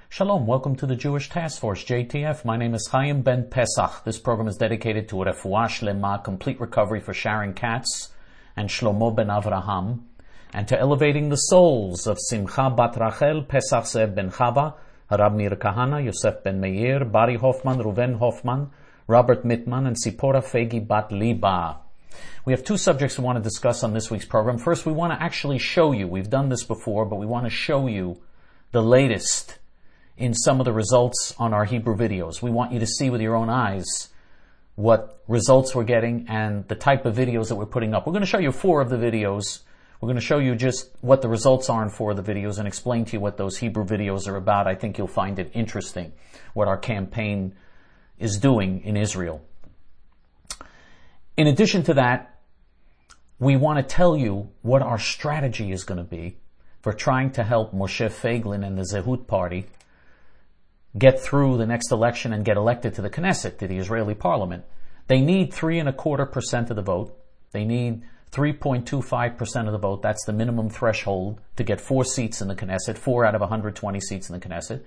Shalom, welcome to the Jewish Task Force, JTF. My name is Chaim Ben Pesach. This program is dedicated to Refuah Shlema, complete recovery for Sharon Katz and Shlomo Ben Avraham, and to elevating the souls of Simcha Bat Rachel, Pesach Zev Ben Chava, Rab Mir Kahana, Yosef Ben Meir, Bari Hoffman, Ruven Hoffman, Robert Mittman, and Sipora Fegi Bat Liba. We have two subjects we want to discuss on this week's program. First, we want to actually show you, we've done this before, but we want to show you the latest in some of the results on our Hebrew videos. We want you to see with your own eyes what results we're getting and the type of videos that we're putting up. We're going to show you 4 of the videos. We're going to show you just what the results are in 4 of the videos and explain to you what those Hebrew videos are about. I think you'll find it interesting what our campaign is doing in Israel. In addition to that, we want to tell you what our strategy is going to be for trying to help Moshe Feiglin and the Zehut Party get through the next election and get elected to the Knesset, to the Israeli parliament. They need 3.25% of the vote. They need 3.25% of the vote. That's the minimum threshold to get 4 seats in the Knesset, 4 out of 120 seats in the Knesset.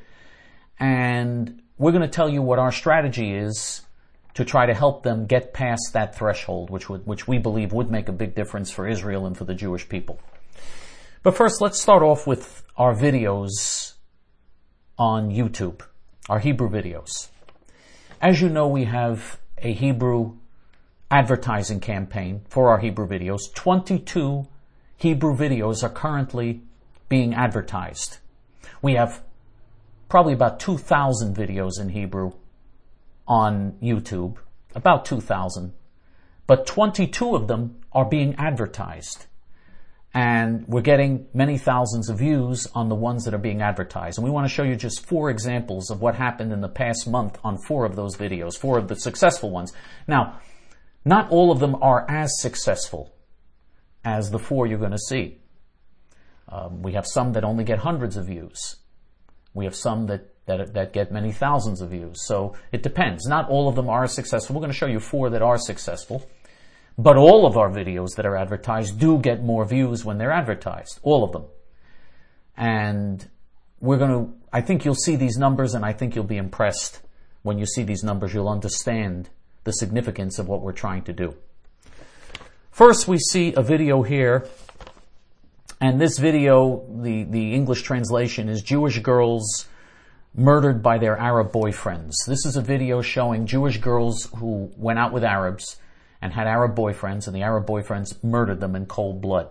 And we're going to tell you what our strategy is to try to help them get past that threshold, which we believe would make a big difference for Israel and for the Jewish people. But first, let's start off with our videos on YouTube. Our Hebrew videos. As you know, we have a Hebrew advertising campaign for our Hebrew videos. 22 Hebrew videos are currently being advertised. We have probably about 2,000 videos in Hebrew on YouTube, about 2,000, but 22 of them are being advertised. And we're getting many thousands of views on the ones that are being advertised. And we want to show you just 4 examples of what happened in the past month on 4 of those videos, 4 of the successful ones. Now, not all of them are as successful as the 4 you're going to see. We have some that only get hundreds of views. We have some that get many thousands of views. So it depends. Not all of them are successful. We're going to show you 4 that are successful. But all of our videos that are advertised do get more views when they're advertised. All of them. And I think you'll see these numbers, and I think you'll be impressed when you see these numbers. You'll understand the significance of what we're trying to do. First, we see a video here. And this video, the English translation is Jewish girls murdered by their Arab boyfriends. This is a video showing Jewish girls who went out with Arabs and had Arab boyfriends, and the Arab boyfriends murdered them in cold blood.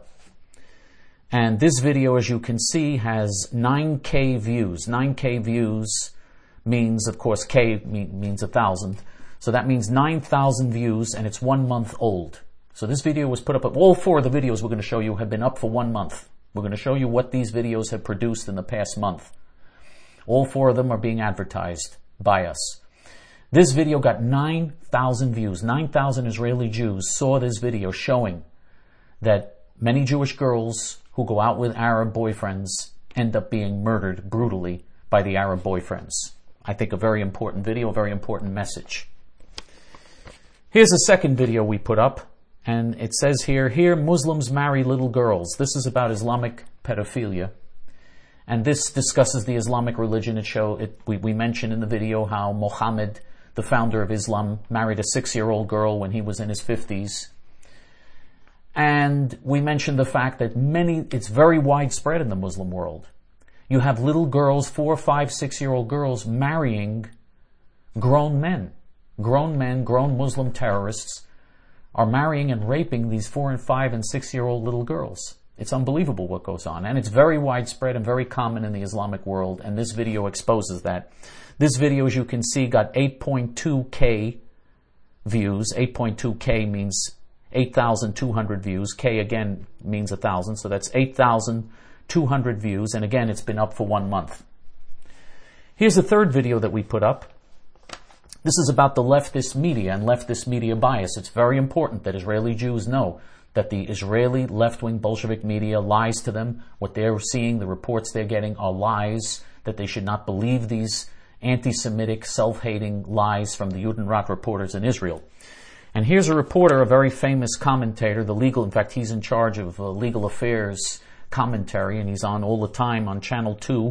And this video, as you can see, has 9K views. 9K views means, of course, K means 1,000. So that means 9,000 views, and it's 1 month old. So this video was put up, all 4 of the videos we're going to show you have been up for 1 month. We're going to show you what these videos have produced in the past month. All 4 of them are being advertised by us. This video got 9,000 views. 9,000 Israeli Jews saw this video showing that many Jewish girls who go out with Arab boyfriends end up being murdered brutally by the Arab boyfriends. I think a very important video, a very important message. Here's a second video we put up, and it says here Muslims marry little girls. This is about Islamic pedophilia. And this discusses the Islamic religion. We mentioned in the video how Muhammad, the founder of Islam, married a 6-year-old girl when he was in his 50s. And we mentioned the fact that it's very widespread in the Muslim world. You have little girls, 4, 5, 6-year-old girls marrying grown men. Grown men, grown Muslim terrorists are marrying and raping these 4 and 5 and 6-year-old little girls. It's unbelievable what goes on. And it's very widespread and very common in the Islamic world. And this video exposes that. This video, as you can see, got 8.2K views. 8.2K means 8,200 views. K, again, means 1,000. So that's 8,200 views. And again, it's been up for 1 month. Here's the third video that we put up. This is about the leftist media and leftist media bias. It's very important that Israeli Jews know that the Israeli left-wing Bolshevik media lies to them. What they're seeing, the reports they're getting are lies, that they should not believe these anti-Semitic, self-hating lies from the Judenrat reporters in Israel. And here's a reporter, a very famous commentator, in fact, he's in charge of legal affairs commentary, and he's on all the time on Channel 2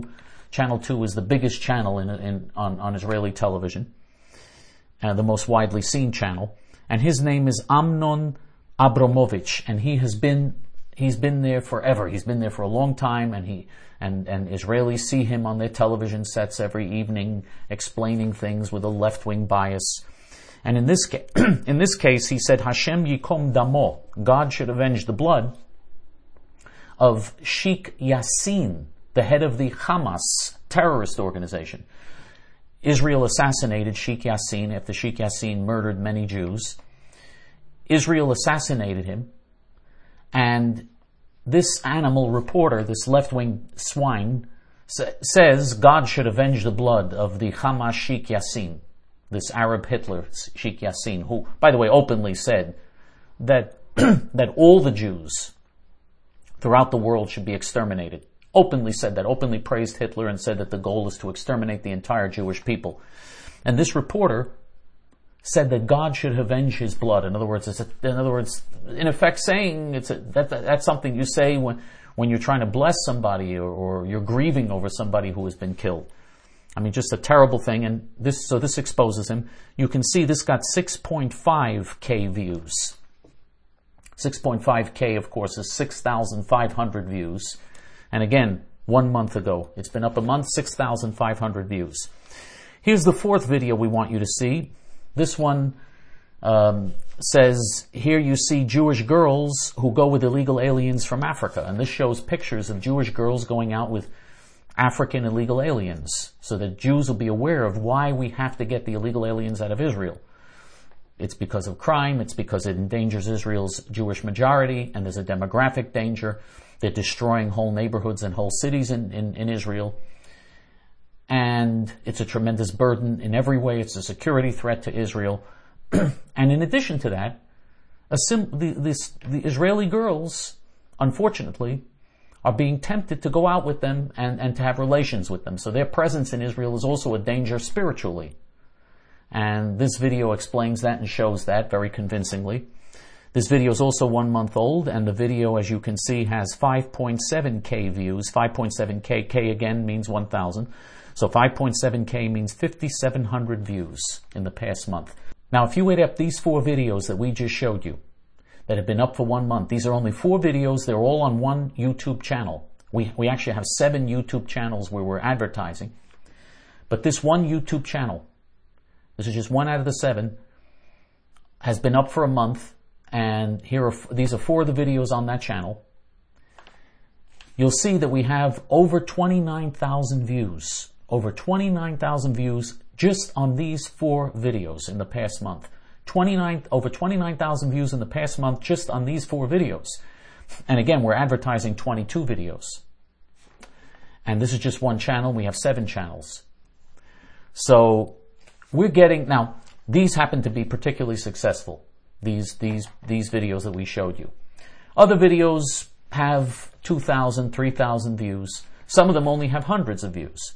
Channel 2 is the biggest channel on Israeli television, the most widely seen channel. And his name is Amnon Abramovich, and he's been there forever. He's been there for a long time, and Israelis see him on their television sets every evening explaining things with a left-wing bias. And in this case, he said, Hashem yikom damo, God should avenge the blood of Sheikh Yassin, the head of the Hamas terrorist organization. Israel assassinated Sheikh Yassin after Sheikh Yassin murdered many Jews. Israel assassinated him, and this animal reporter, this left-wing swine, says God should avenge the blood of the Hamas Sheikh Yassin, this Arab Hitler Sheikh Yassin, who, by the way, openly said that that all the Jews throughout the world should be exterminated. Openly said that, openly praised Hitler and said that the goal is to exterminate the entire Jewish people. And this reporter said that God should avenge his blood. In other words, in effect saying that's something you say when you're trying to bless somebody or you're grieving over somebody who has been killed. I mean, just a terrible thing. And this exposes him. You can see this got 6.5K views. 6.5K, of course, is 6,500 views. And again, 1 month ago. It's been up a month, 6,500 views. Here's the fourth video we want you to see. This one says, here you see Jewish girls who go with illegal aliens from Africa. And this shows pictures of Jewish girls going out with African illegal aliens, so that Jews will be aware of why we have to get the illegal aliens out of Israel. It's because of crime, it's because it endangers Israel's Jewish majority, and there's a demographic danger. They're destroying whole neighborhoods and whole cities in Israel. And it's a tremendous burden in every way. It's a security threat to Israel. And in addition to that, the Israeli girls, unfortunately, are being tempted to go out with them and to have relations with them. So their presence in Israel is also a danger spiritually. And this video explains that and shows that very convincingly. This video is also 1 month old, and the video, as you can see, has 5.7K views. 5.7K, K again means 1,000. So 5.7K means 5,700 views in the past month. Now, if you add up these 4 videos that we just showed you, that have been up for 1 month, these are only 4 videos. They're all on one YouTube channel. We actually have 7 YouTube channels where we're advertising. But this one YouTube channel, this is just 1 out of the 7, has been up for a month. And these are 4 of the videos on that channel. You'll see that we have over 29,000 views. Over 29,000 views just on these 4 videos in the past month. Over 29,000 views in the past month just on these 4 videos. And again, we're advertising 22 videos. And this is just one channel. We have 7 channels. So we're getting, now, these happen to be particularly successful. These videos that we showed you. Other videos have 2,000, 3,000 views. Some of them only have hundreds of views.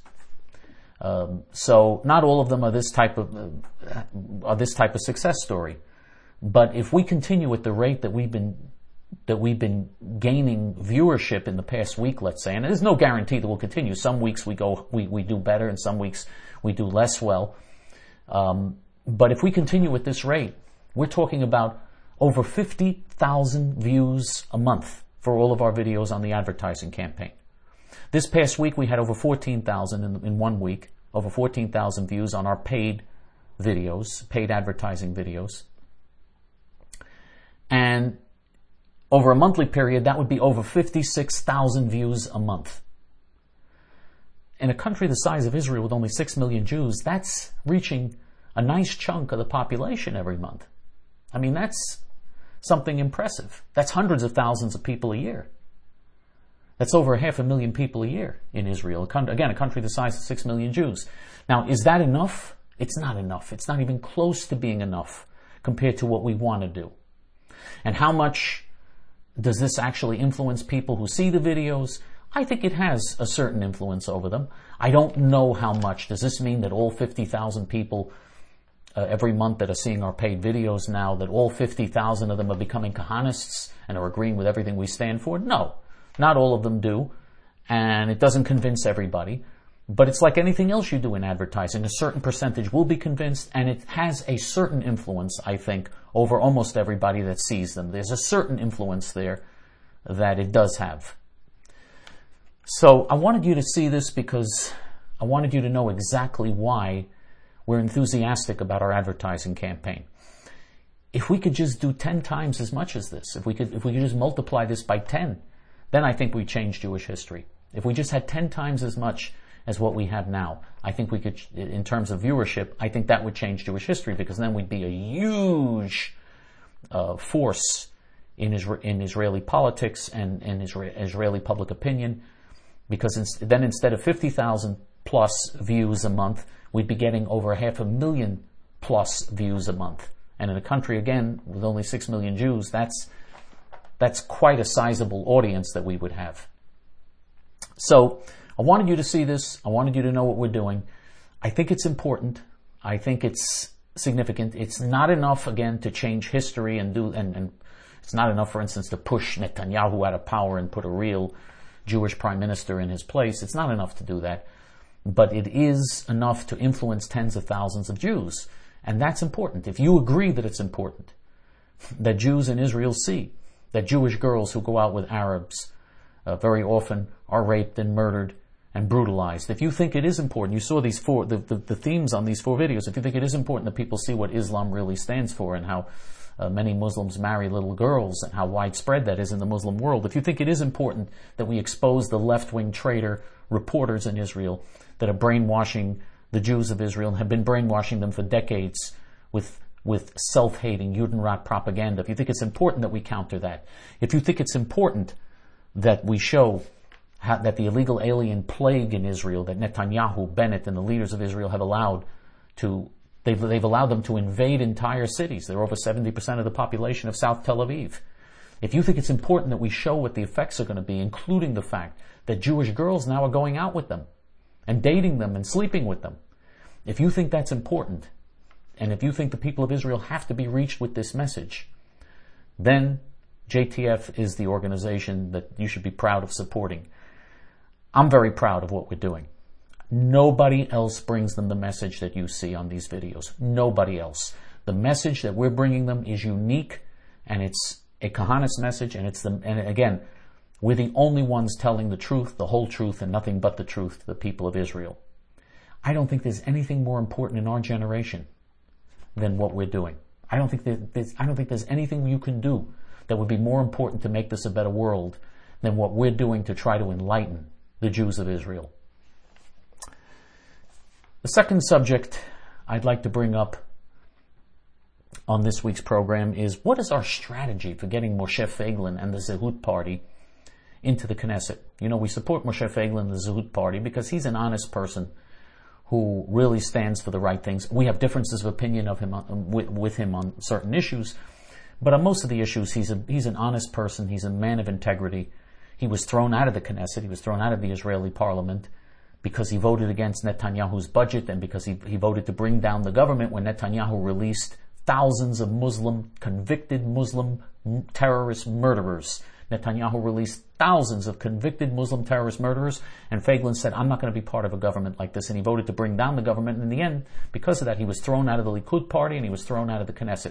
So not all of them are this type of success story. But if we continue at the rate that we've been gaining viewership in the past week, let's say, and there's no guarantee that we'll continue. Some weeks we do better, and some weeks we do less well. But if we continue at this rate, we're talking about over 50,000 views a month for all of our videos on the advertising campaign. This past week, we had over 14,000 in 1 week, over 14,000 views on our paid videos, paid advertising videos. And over a monthly period, that would be over 56,000 views a month. In a country the size of Israel with only 6 million Jews, that's reaching a nice chunk of the population every month. I mean, that's something impressive. That's hundreds of thousands of people a year. That's over 500,000 people a year in Israel. Again, a country the size of 6 million Jews. Now, is that enough? It's not enough. It's not even close to being enough compared to what we want to do. And how much does this actually influence people who see the videos? I think it has a certain influence over them. I don't know how much. Does this mean that all 50,000 people every month that are seeing our paid videos now, that all 50,000 of them are becoming Kahanists and are agreeing with everything we stand for? No, not all of them do. And it doesn't convince everybody. But it's like anything else you do in advertising. A certain percentage will be convinced, and it has a certain influence, I think, over almost everybody that sees them. There's a certain influence there that it does have. So I wanted you to see this because I wanted you to know exactly why we're enthusiastic about our advertising campaign. If we could just do 10 times as much as this, if we could just multiply this by 10, then I think we change Jewish history. If we just had 10 times as much as what we have now, I think we could, in terms of viewership, I think that would change Jewish history, because then we'd be a huge force in Israeli politics and in Israeli public opinion, because then instead of 50,000 plus views a month, we'd be getting over 500,000 plus views a month. And in a country, again, with only 6 million Jews, that's quite a sizable audience that we would have. So I wanted you to see this. I wanted you to know what we're doing. I think it's important. I think it's significant. It's not enough, again, to change history and it's not enough, for instance, to push Netanyahu out of power and put a real Jewish prime minister in his place. It's not enough to do that. But it is enough to influence tens of thousands of Jews. And that's important. If you agree that it's important, that Jews in Israel see that Jewish girls who go out with Arabs very often are raped and murdered and brutalized. If you think it is important, you saw these the themes on these 4 videos, if you think it is important that people see what Islam really stands for and how many Muslims marry little girls and how widespread that is in the Muslim world, if you think it is important that we expose the left-wing traitor reporters in Israel that are brainwashing the Jews of Israel and have been brainwashing them for decades with self-hating Judenrat propaganda, if you think it's important that we counter that, if you think it's important that we show that the illegal alien plague in Israel that Netanyahu, Bennett, and the leaders of Israel have allowed to, they've allowed them to invade entire cities. They're over 70% of the population of South Tel Aviv. If you think it's important that we show what the effects are going to be, including the fact that Jewish girls now are going out with them and dating them and sleeping with them, if you think that's important, and if you think the people of Israel have to be reached with this message, then JTF is the organization that you should be proud of supporting. I'm very proud of what we're doing. Nobody else brings them the message that you see on these videos. Nobody else. The message that we're bringing them is unique, and it's a Kahanis message, and again, we're the only ones telling the truth, the whole truth, and nothing but the truth to the people of Israel. I don't think there's anything more important in our generation than what we're doing. I don't think there's anything you can do that would be more important to make this a better world than what we're doing to try to enlighten the Jews of Israel. The second subject I'd like to bring up on this week's program is, what is our strategy for getting Moshe Feiglin and the Zehut Party into the Knesset? You know, we support Moshe Feiglin and the Zehut Party because he's an honest person who really stands for the right things. We have differences of opinion of him with him on certain issues, but on most of the issues, he's an honest person. He's a man of integrity. He was thrown out of the Knesset. He was thrown out of the Israeli parliament because he voted against Netanyahu's budget and because he voted to bring down the government when Netanyahu released thousands of convicted Muslim terrorist murderers. Netanyahu released thousands of convicted Muslim terrorist murderers, and Feiglin said, I'm not going to be part of a government like this, and he voted to bring down the government, and in the end, because of that, he was thrown out of the Likud party, and he was thrown out of the Knesset.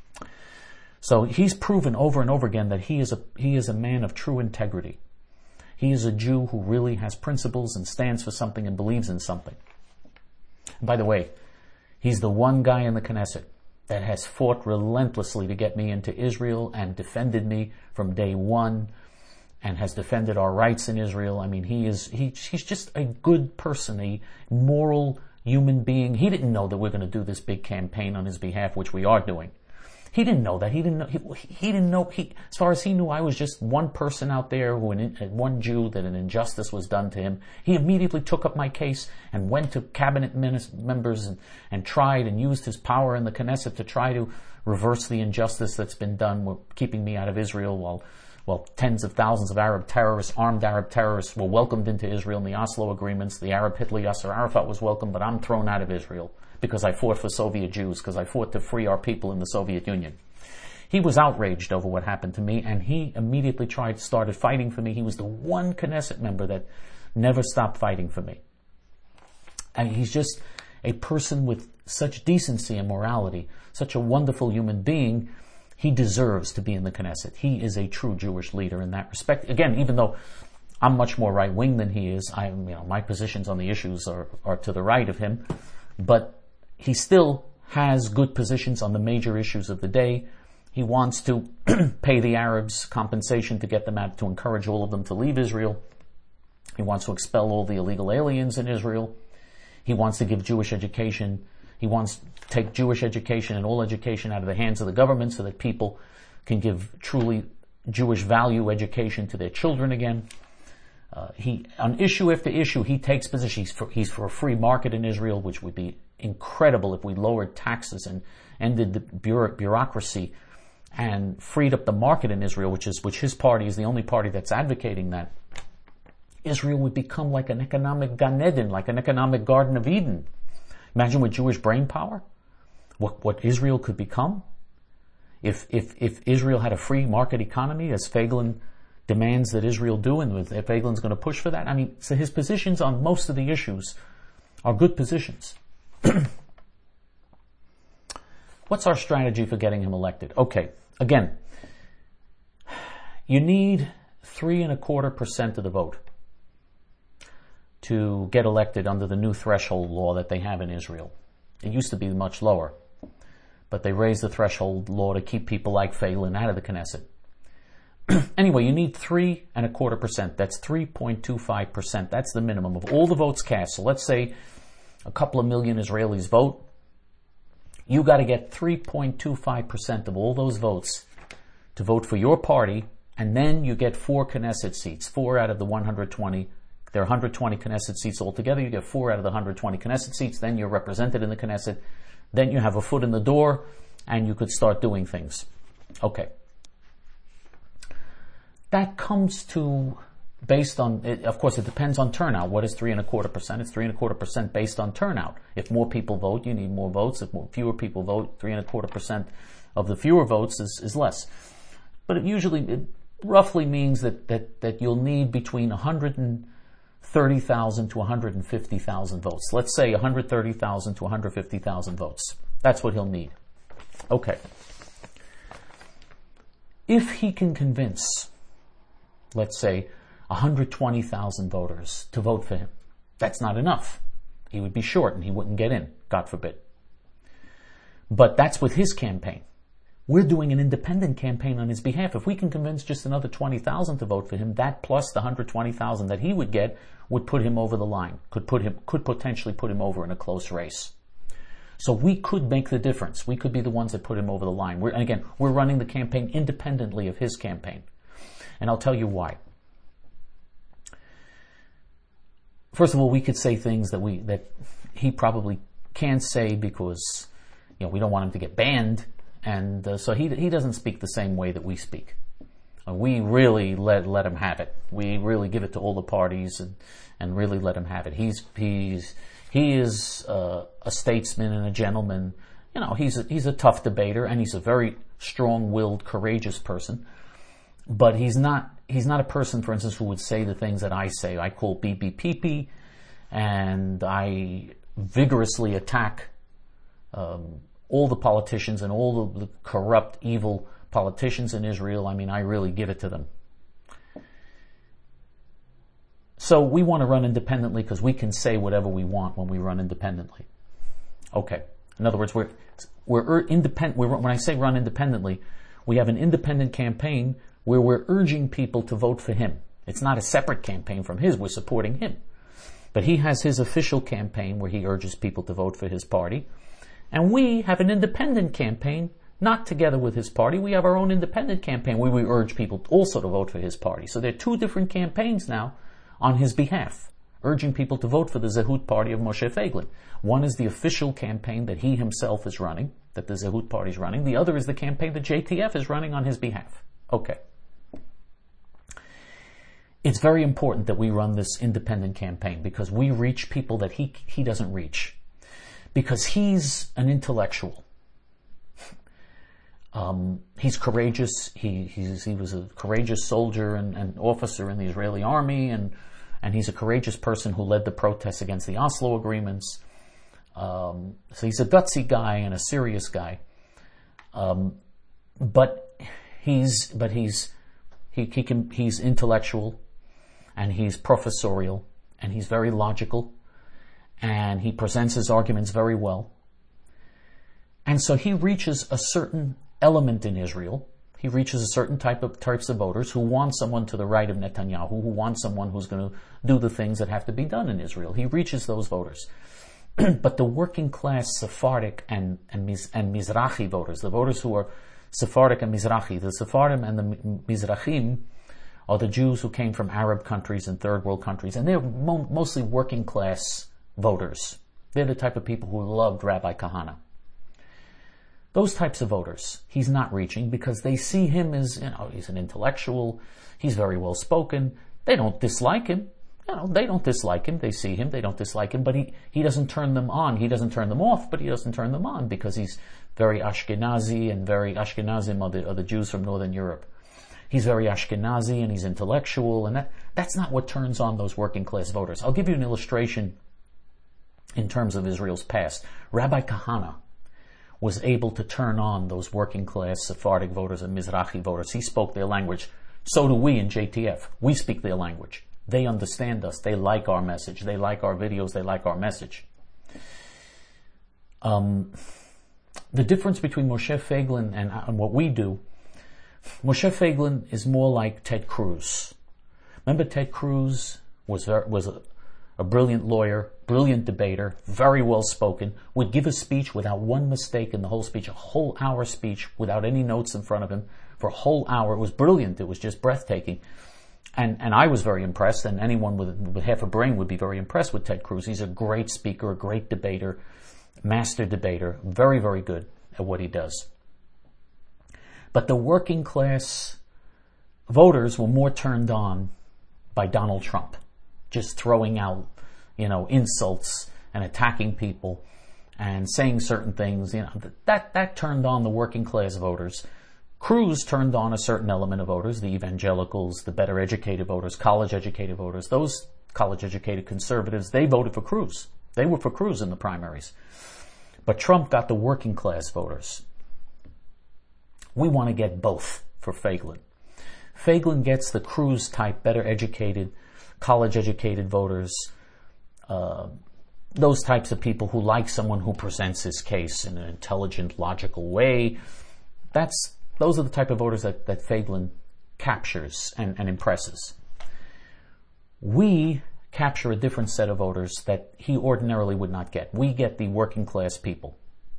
So he's proven over and over again that he is a man of true integrity. He is a Jew who really has principles and stands for something and believes in something. And by the way, he's the one guy in the Knesset that has fought relentlessly to get me into Israel and defended me from day one and has defended our rights in Israel. I mean, he's just a good person, a moral human being. He didn't know that we're going to do this big campaign on his behalf, which we are doing. He didn't know that. He didn't know. As far as he knew, I was just one person out there one Jew, that an injustice was done to him. He immediately took up my case and went to cabinet members and tried and used his power in the Knesset to try to reverse the injustice that's been done, keeping me out of Israel while tens of thousands of armed Arab terrorists were welcomed into Israel in the Oslo agreements. The Arab Hitler Yasser Arafat was welcomed, but I'm thrown out of Israel because I fought for Soviet Jews, because I fought to free our people in the Soviet Union. He was outraged over what happened to me, and he immediately started fighting for me. He was the one Knesset member that never stopped fighting for me. And he's just a person with such decency and morality, such a wonderful human being. He deserves to be in the Knesset. He is a true Jewish leader in that respect. Again, even though I'm much more right-wing than he is, my positions on the issues are to the right of him, but he still has good positions on the major issues of the day. He wants to pay the Arabs compensation to get them out, to encourage all of them to leave Israel. He wants to expel all the illegal aliens in Israel. He wants to give Jewish education. He wants to take Jewish education and all education out of the hands of the government so that people can give truly Jewish value education to their children again. On issue after issue, he takes position. He's for a free market in Israel, which would be incredible if we lowered taxes and ended the bureaucracy and freed up the market in Israel, which his party is the only party that's advocating that. Israel would become like an economic Gan Eden, like an economic Garden of Eden. Imagine with Jewish brain power, what Israel could become. If Israel had a free market economy, as Feiglin demands that Israel do, and if Feiglin's going to push for that. So his positions on most of the issues are good positions. What's our strategy for getting him elected? Okay, again, you need 3.25% of the vote to get elected under the new threshold law that they have in Israel. It used to be much lower, but they raised the threshold law to keep people like Feiglin out of the Knesset. Anyway, you need 3.25%. That's 3.25%. That's the minimum of all the votes cast. So let's say a couple of million Israelis vote. You got to get 3.25% of all those votes to vote for your party, and then you get 4 Knesset seats, 4 out of the 120. There are 120 Knesset seats altogether. You get 4 out of the 120 Knesset seats. Then you're represented in the Knesset. Then you have a foot in the door, and you could start doing things. Okay. That comes to, based on, of course, it depends on turnout. What is 3.25%? It's 3.25% based on turnout. If more people vote, you need more votes. If fewer people vote, 3.25% of the fewer votes is less. But it roughly means that you'll need between 130,000 to 150,000 votes. Let's say 130,000 to 150,000 votes. That's what he'll need. Okay. If he can convince, let's say, 120,000 voters to vote for him, that's not enough. He would be short and he wouldn't get in, God forbid. But that's with his campaign. We're doing an independent campaign on his behalf. If we can convince just another 20,000 to vote for him, that plus the 120,000 that he would get would put him over the line, could potentially put him over in a close race. So we could make the difference. We could be the ones that put him over the line. We're running the campaign independently of his campaign. And I'll tell you why. First of all, we could say things that he probably can't say because we don't want him to get banned, and so he doesn't speak the same way that we speak. We really let him have it. We really give it to all the parties and really let him have it. He is a statesman and a gentleman. He's a tough debater, and he's a very strong-willed, courageous person. But he's not a person, for instance, who would say the things that I say. I call Bibi Pipi, and I vigorously attack all the politicians and all the corrupt, evil politicians in Israel. I really give it to them. So we want to run independently because we can say whatever we want when we run independently. Okay. In other words, we're independent. When I say run independently, we have an independent campaign where we're urging people to vote for him. It's not a separate campaign from his. We're supporting him. But he has his official campaign where he urges people to vote for his party. And we have an independent campaign, not together with his party. We have our own independent campaign where we urge people also to vote for his party. So there are 2 different campaigns now on his behalf, urging people to vote for the Zehut party of Moshe Feiglin. One is the official campaign that he himself is running, that the Zehut party is running. The other is the campaign that JTF is running on his behalf. Okay. It's very important that we run this independent campaign because we reach people that he doesn't reach. Because he's an intellectual. He's courageous. He was a courageous soldier and officer in the Israeli army, and and he's a courageous person who led the protests against the Oslo agreements. So he's a gutsy guy and a serious guy. But he's intellectual, and he's professorial, and he's very logical, and he presents his arguments very well. And so he reaches a certain element in Israel. He reaches a certain types of voters who want someone to the right of Netanyahu, who want someone who's going to do the things that have to be done in Israel. He reaches those voters. But the working class Sephardic and Mizrahi voters, the voters who are Sephardic and Mizrahi, the Sephardim and the Mizrahim are the Jews who came from Arab countries and third world countries, and they're mostly working class voters. They're the type of people who loved Rabbi Kahana. Those types of voters, he's not reaching because they see him as, he's an intellectual, he's very well spoken, they don't dislike him. They don't dislike him. They see him. They don't dislike him. But he doesn't turn them on. He doesn't turn them off, but he doesn't turn them on because he's very Ashkenazi, and very Ashkenazim are the Jews from Northern Europe. He's very Ashkenazi and he's intellectual, and that's not what turns on those working class voters. I'll give you an illustration in terms of Israel's past. Rabbi Kahana was able to turn on those working class Sephardic voters and Mizrahi voters. He spoke their language. So do we in JTF. We speak their language. They understand us. They like our message. They like our videos. They like our message. The difference between Moshe Feiglin and what we do, Moshe Feiglin is more like Ted Cruz. Remember, Ted Cruz was a brilliant lawyer, brilliant debater, very well spoken, would give a speech without one mistake in the whole speech, a whole hour speech without any notes in front of him for a whole hour. It was brilliant. It was just breathtaking. And I was very impressed, and anyone with half a brain would be very impressed with Ted Cruz. He's a great speaker, a great debater, master debater, very, very good at what he does. But the working class voters were more turned on by Donald Trump, just throwing out, insults and attacking people and saying certain things. That turned on the working class voters. Cruz turned on a certain element of voters, the evangelicals, the better educated voters, college educated voters. Those college educated conservatives, they voted for Cruz. They were for Cruz in the primaries. But Trump got the working class voters. We want to get both for Feiglin. Feiglin gets the Cruz type, better educated, college educated voters, those types of people who like someone who presents his case in an intelligent, logical way. Those are the type of voters that Feiglin captures and impresses. We capture a different set of voters that he ordinarily would not get. We get the working class people.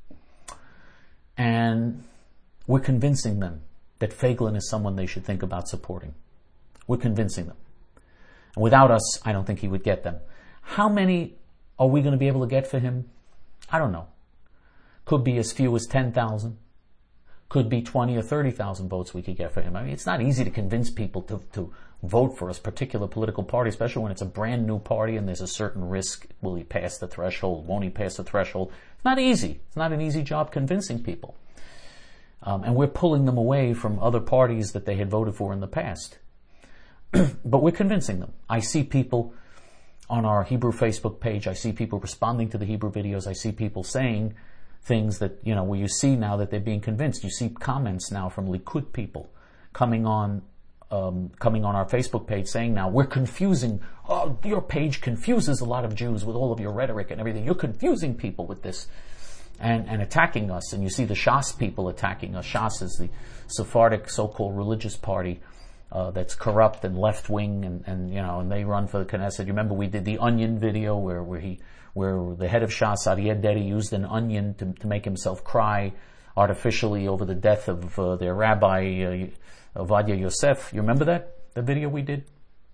And we're convincing them that Feiglin is someone they should think about supporting. We're convincing them. And without us, I don't think he would get them. How many are we going to be able to get for him? I don't know. Could be as few as 10,000. Could be 20 or 30,000 votes we could get for him. I mean, it's not easy to convince people to vote for a particular political party, especially when it's a brand new party and there's a certain risk. Will he pass the threshold? Won't he pass the threshold? It's not easy. It's not an easy job convincing people. And we're pulling them away from other parties that they had voted for in the past. But we're convincing them. I see people on our Hebrew Facebook page. I see people responding to the Hebrew videos. I see people saying things that, where you see now that they're being convinced. You see comments now from Likud people coming on our Facebook page saying now, we're confusing, your page confuses a lot of Jews with all of your rhetoric and everything. You're confusing people with this and attacking us. And you see the Shas people attacking us. Shas is the Sephardic so-called religious party that's corrupt and left-wing and they run for the Knesset. You remember we did the onion video where the head of Shas, Aryeh Deri, used an onion to make himself cry artificially over the death of their rabbi, Ovadia Yosef. You remember that? The video we did?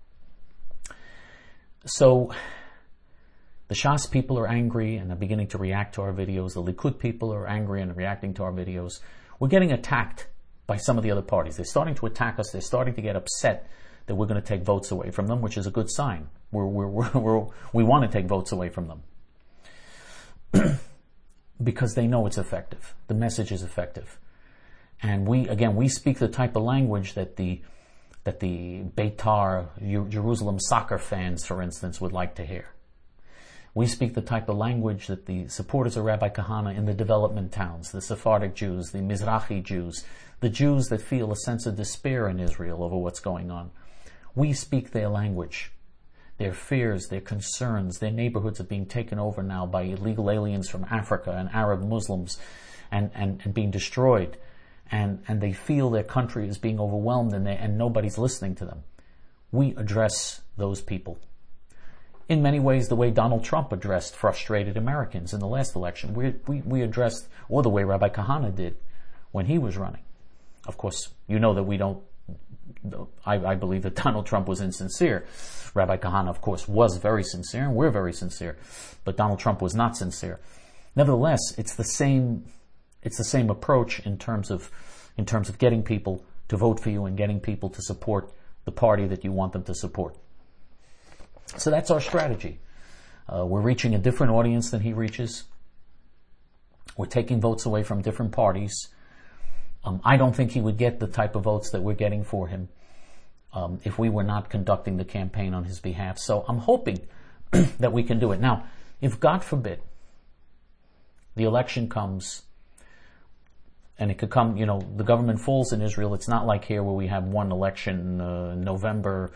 So, the Shas people are angry and are beginning to react to our videos. The Likud people are angry and reacting to our videos. We're getting attacked by some of the other parties. They're starting to attack us. They're starting to get upset that we're going to take votes away from them, which is a good sign. We want to take votes away from them because they know it's effective. The message is effective. And we speak the type of language that the that the Beitar, Jerusalem soccer fans, for instance, would like to hear. We speak the type of language that the supporters of Rabbi Kahana in the development towns, the Sephardic Jews, the Mizrahi Jews, the Jews that feel a sense of despair in Israel over what's going on. We speak their language, their fears, their concerns. Their neighborhoods are being taken over now by illegal aliens from Africa and Arab Muslims and being destroyed. And they feel their country is being overwhelmed and nobody's listening to them. We address those people. In many ways, the way Donald Trump addressed frustrated Americans in the last election. We addressed, or the way Rabbi Kahana did when he was running. Of course, you know that we don't, I believe that Donald Trump was insincere. Rabbi Kahana, of course, was very sincere, and we're very sincere. But Donald Trump was not sincere. Nevertheless, it's the same approach in terms of getting people to vote for you and getting people to support the party that you want them to support. So that's our strategy. We're reaching a different audience than he reaches. We're taking votes away from different parties. I don't think he would get the type of votes that we're getting for him if we were not conducting the campaign on his behalf. So I'm hoping that we can do it. Now, if God forbid the election comes, and it could come, the government falls in Israel. It's not like here where we have one election, November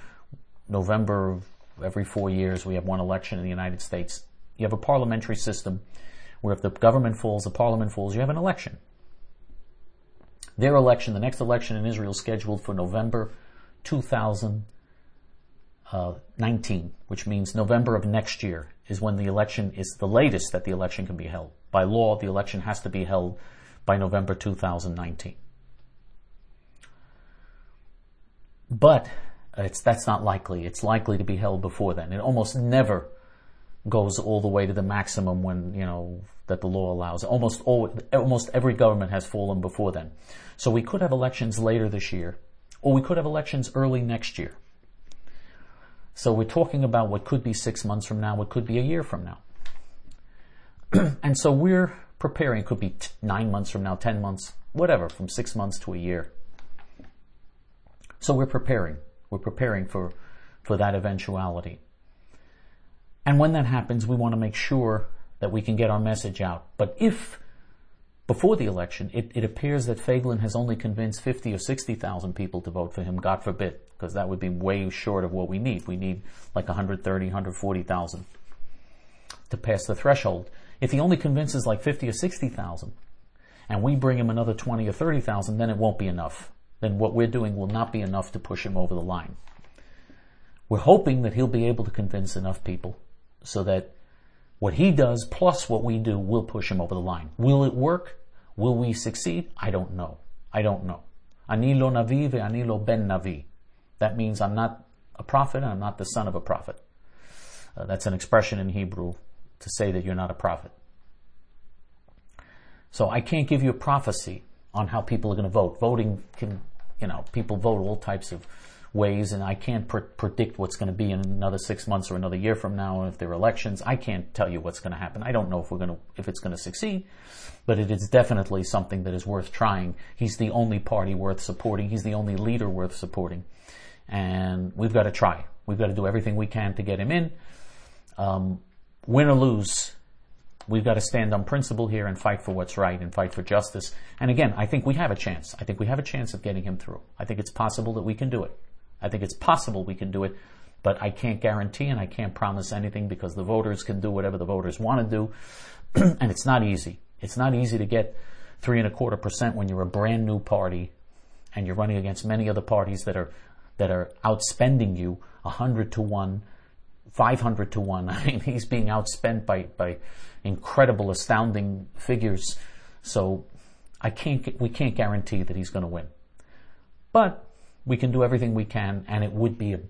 every 4 years we have one election in the United States. You have a parliamentary system where if the government falls, the parliament falls, you have an election. Their election, the next election in Israel, is scheduled for November 2019, which means November of next year is when the election is the latest that the election can be held. By law, the election has to be held by November 2019. But that's not likely. It's likely to be held before then. It almost never goes all the way to the maximum when, that the law allows. Almost every government has fallen before then. So we could have elections later this year, or we could have elections early next year. So we're talking about what could be 6 months from now, what could be a year from now. And so we're preparing. It could be 9 months from now, 10 months, whatever, from 6 months to a year. So we're preparing. We're preparing for that eventuality. And when that happens, we want to make sure that we can get our message out. But if, before the election, it appears that Feiglin has only convinced 50 or 60,000 people to vote for him, God forbid, because that would be way short of what we need. We need like 130, 140,000 to pass the threshold. If he only convinces like 50 or 60,000, and we bring him another 20 or 30,000, then it won't be enough. Then what we're doing will not be enough to push him over the line. We're hoping that he'll be able to convince enough people so that what he does plus what we do will push him over the line. Will it work? Will we succeed? I don't know. Ani lo navi ve'ani lo ben navi. That means I'm not a prophet and I'm not the son of a prophet. That's an expression in Hebrew to say that you're not a prophet. So I can't give you a prophecy on how people are going to vote. Voting can, people vote all types of ways, and I can't predict what's going to be in another 6 months or another year from now. If there are elections, I can't tell you what's going to happen. I don't know if it's going to succeed, but it is definitely something that is worth trying. He's the only party worth supporting. He's the only leader worth supporting, and we've got to try. We've got to do everything we can to get him in. Win or lose, we've got to stand on principle here and fight for what's right and fight for justice. And again, I think we have a chance. I think we have a chance of getting him through. I think it's possible that we can do it. But I can't guarantee and I can't promise anything because the voters can do whatever the voters want to do. And it's not easy. It's not easy to get 3.25% when you're a brand new party and you're running against many other parties that are outspending you 100 to 1, 500 to 1. I mean, he's being outspent by incredible, astounding figures. So we can't guarantee that he's going to win. But we can do everything we can, and it would be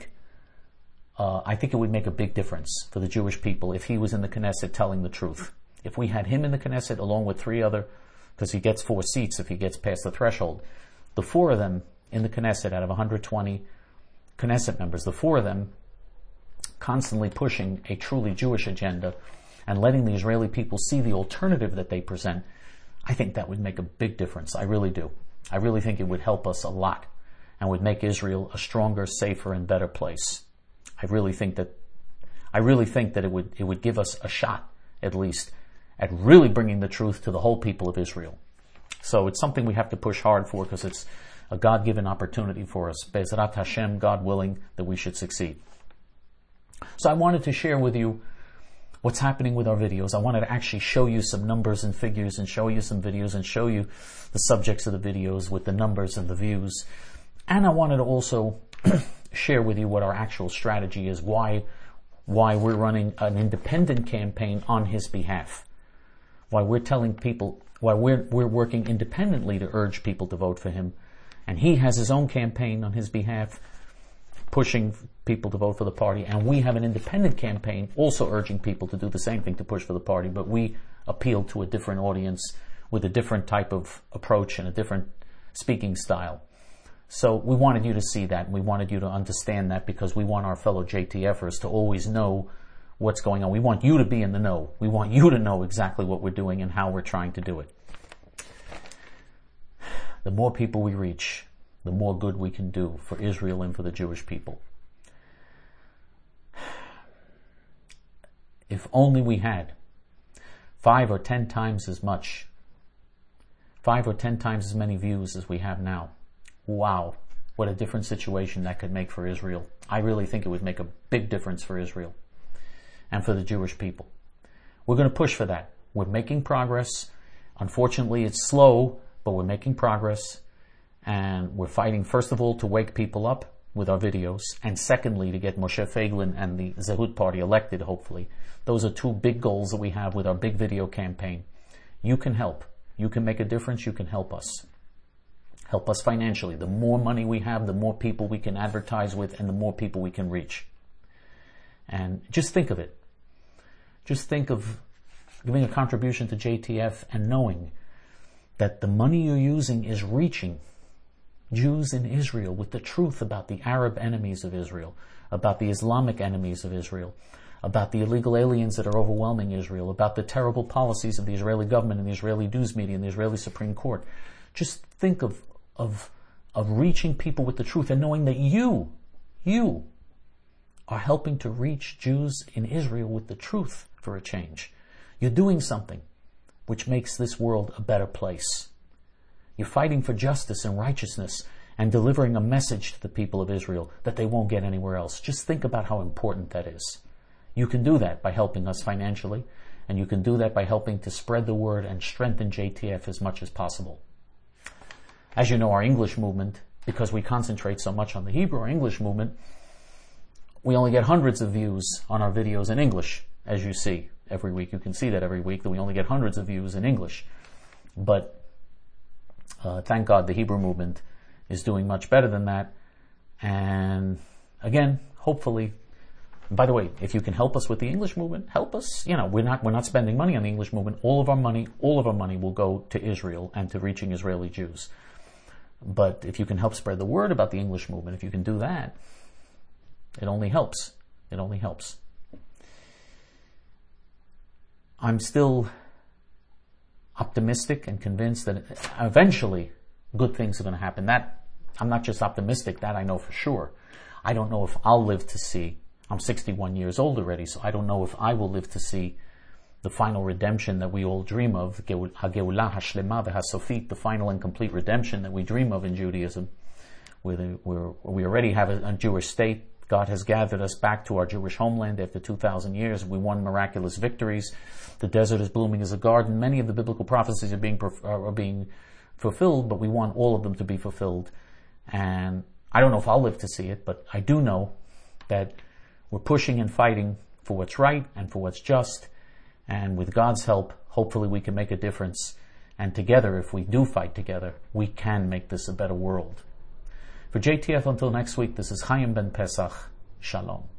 I think it would make a big difference for the Jewish people if he was in the Knesset telling the truth. If we had him in the Knesset along with 3 other, because he gets 4 seats if he gets past the threshold, the 4 of them in the Knesset out of 120 Knesset members, the 4 of them constantly pushing a truly Jewish agenda and letting the Israeli people see the alternative that they present, I think that would make a big difference. I really do. I really think it would help us a lot. and would make Israel a stronger, safer, and better place. I really think that it would give us a shot, at least, at really bringing the truth to the whole people of Israel. So it's something we have to push hard for, because it's a God-given opportunity for us. Bezrat Hashem, God willing, that we should succeed. So I wanted to share with you what's happening with our videos. I wanted to actually show you some numbers and figures, and show you some videos, and show you the subjects of the videos with the numbers and the views. And I wanted to also share with you what our actual strategy is, why we're running an independent campaign on his behalf, why we're telling people, why we're working independently to urge people to vote for him, and he has his own campaign on his behalf, pushing people to vote for the party, and we have an independent campaign also urging people to do the same thing, to push for the party, but we appeal to a different audience with a different type of approach and a different speaking style. So we wanted you to see that, and we wanted you to understand that, because we want our fellow JTFers to always know what's going on. We want you to be in the know. We want you to know exactly what we're doing and how we're trying to do it. The more people we reach, the more good we can do for Israel and for the Jewish people. If only we had 5 or 10 times as much, 5 or 10 times as many views as we have now. Wow, what a different situation that could make for Israel. I really think it would make a big difference for Israel and for the Jewish people. We're going to push for that. We're making progress. Unfortunately, it's slow, but we're making progress. And we're fighting, first of all, to wake people up with our videos, and secondly, to get Moshe Feiglin and the Zehut Party elected, hopefully. Those are 2 big goals that we have with our big video campaign. You can help. You can make a difference. You can help us. Help us financially. The more money we have, the more people we can advertise with, and the more people we can reach. And just think of it. Just think of giving a contribution to JTF and knowing that the money you're using is reaching Jews in Israel with the truth about the Arab enemies of Israel, about the Islamic enemies of Israel, about the illegal aliens that are overwhelming Israel, about the terrible policies of the Israeli government and the Israeli news media and the Israeli Supreme Court. Just think of reaching people with the truth, and knowing that you are helping to reach Jews in Israel with the truth for a change. You're doing something which makes this world a better place. You're fighting for justice and righteousness and delivering a message to the people of Israel that they won't get anywhere else. Just think about how important that is. You can do that by helping us financially, and you can do that by helping to spread the word and strengthen JTF as much as possible. As you know, our English movement, because we concentrate so much on the Hebrew, our English movement, we only get hundreds of views on our videos in English, as you see every week. You can see that every week, that we only get hundreds of views in English. But thank God the Hebrew movement is doing much better than that. And again, hopefully, by the way, if you can help us with the English movement, help us. You know, we're not spending money on the English movement. All of our money will go to Israel and to reaching Israeli Jews. But if you can help spread the word about the English movement, if you can do that, it only helps. It only helps. I'm still optimistic and convinced that eventually good things are going to happen. That I'm not just optimistic, that I know for sure. I don't know if I'll live to see, I'm 61 years old already, so I don't know if I will live to see the final redemption that we all dream of, Hageulah Hashlema v'Hasofit, the final and complete redemption that we dream of in Judaism. We already have a Jewish state. God has gathered us back to our Jewish homeland after 2,000 years. We won miraculous victories. The desert is blooming as a garden. Many of the biblical prophecies are being fulfilled, but we want all of them to be fulfilled. And I don't know if I'll live to see it, but I do know that we're pushing and fighting for what's right and for what's just. And with God's help, hopefully we can make a difference. And together, if we do fight together, we can make this a better world. For JTF, until next week, this is Chaim Ben Pesach. Shalom.